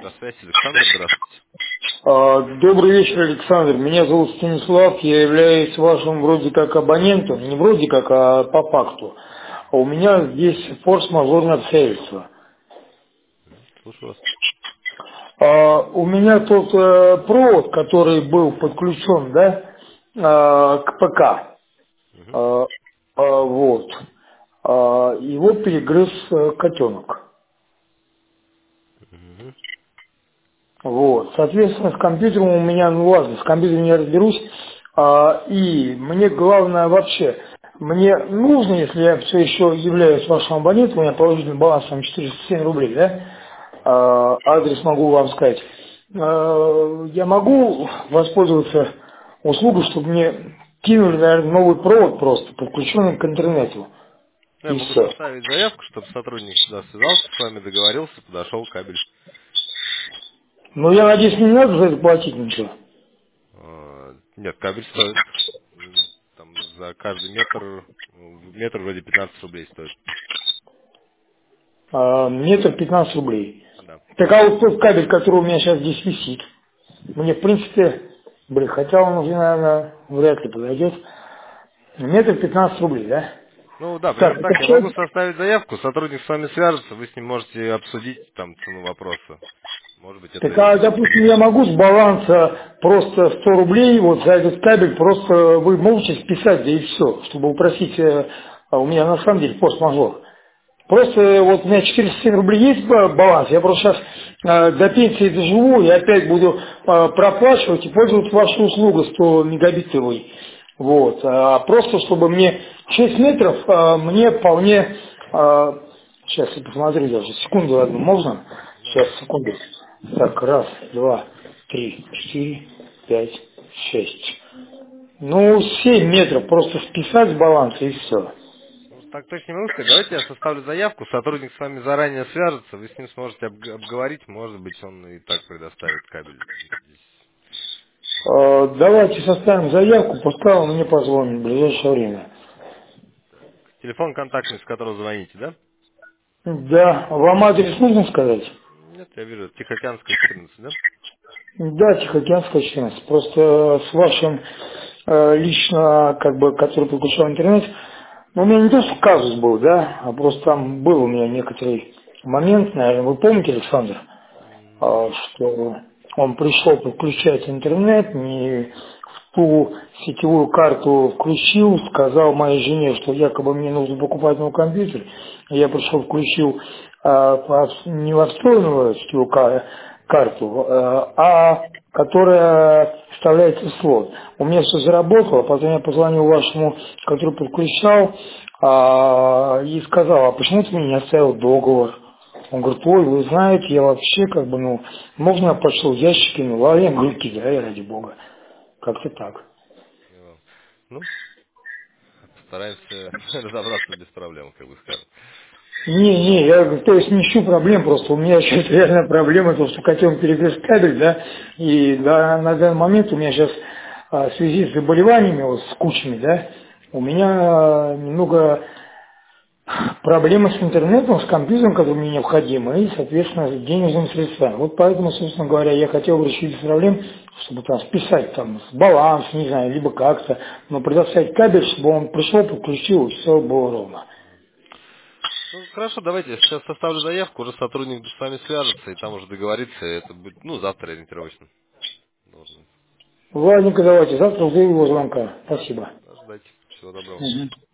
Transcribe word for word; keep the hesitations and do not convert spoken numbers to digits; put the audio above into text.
Электросвязь, Александр, здравствуйте. А, Добрый вечер, Александр. Меня зовут Станислав. Я являюсь вашим вроде как абонентом, не вроде как, а по факту. А у меня здесь форс-мажорное обстоятельство. Слушаю вас. А, У меня тот э, провод, который был подключен, да, а, к ПК, Мгм, а, а, вот, а, его перегрыз э, котенок. мгм, Вот. Соответственно, с компьютером у меня, ну ладно, с компьютером не разберусь. А, и мне главное вообще, мне нужно, если я все еще являюсь вашим абонентом, у меня положительный баланс там четыреста семь рублей, да, а, адрес могу вам сказать. А, я могу воспользоваться услугой, чтобы мне кинули, наверное, новый провод просто, подключенный к интернету. Я И могу все. составить заявку, чтобы сотрудник сюда связался с вами, договорился, подошел кабель. Но я надеюсь, не надо за это платить ничего. А, Нет, кабель стоит. м, Там за каждый метр, м, метр вроде пятнадцать рублей стоит. А, метр пятнадцать рублей. Да. Так а вот тот кабель, который у меня сейчас здесь висит, мне в принципе, блин, хотя он уже, наверное, вряд ли подойдет. Метр пятнадцать рублей, да? Ну да, Так, примерно это так. Я что? могу составить заявку, сотрудник с вами свяжется, вы с ним можете обсудить там цену вопроса. Может быть, это Так, а, и... допустим, я могу с баланса просто сто рублей вот за этот кабель просто вы можете списать, да и все, чтобы упросить, э, а у меня на самом деле пост-мажор. Просто э, вот у меня четыреста семь рублей есть ба- баланс, я просто сейчас до пенсии доживу и опять буду э, проплачивать и пользоваться вашей услугой сто мегабитовой. Вот. А просто чтобы мне шесть метров, э, мне вполне... э, сейчас я посмотрю даже, секунду одну, можно? Сейчас, Давайте. секунду. Так, раз, два, три, четыре, пять, шесть. Ну, семь метров просто вписать с баланса и все. Ну, так точно не могу сказать. Давайте я составлю заявку, сотрудник с вами заранее свяжется, вы с ним сможете обг- обговорить, может быть, он и так предоставит кабель. Здесь. Э, Давайте составим заявку, пускай он мне позвонит в ближайшее время. Телефон контактный, с которого звоните, да? Да, вам адрес нужно сказать? Нет, я вижу, Тихоокеанская четырнадцать, да? Да, Тихоокеанская четырнадцать. Просто с вашим э, лично, как бы, который подключал интернет, ну, у меня не то, что казус был, да, а просто там был у меня некоторый момент, наверное, вы помните, Александр? М, а, что он пришел подключать интернет, не в ту сетевую карту включил, сказал моей жене, что якобы мне нужно покупать новый компьютер. Я пришел, включил а, по- не во встроенную сетевую ка- карту, а а которая вставляется в слот. У меня все заработало, потом я позвонил вашему, который подключал, а, и сказал, а почему ты мне не оставил договор? Он говорит, ой, вы знаете, я вообще как бы, ну, можно я пошел в ящик кинул, а я говорю, кидай, ради бога. Как-то так. понял. Ну, постараемся разобраться без проблем, как бы скажем. Не, не, я говорю, то есть не ищу проблем, просто у меня сейчас реальная проблема, то, что котенок перегрыз кабель, да, и да, на данный момент у меня сейчас а, в связи с заболеваниями, вот, с кучами, да, у меня а, немного проблемы с интернетом, с компьютером, который мне необходимо, и, соответственно, с денежными средствами. Вот поэтому, собственно говоря, я хотел бы решить эту проблему, чтобы там списать там с баланс, не знаю, либо как-то, но предоставить кабель, чтобы он пришел, подключил, и все было ровно. Ну, хорошо, давайте, я сейчас составлю заявку, уже сотрудник с вами свяжется, и там уже договорится, и это будет, ну, завтра ориентировочно. Должен. Ладненько, давайте, завтра жду его звонка. Спасибо. Ждать. Всего доброго. Мгм.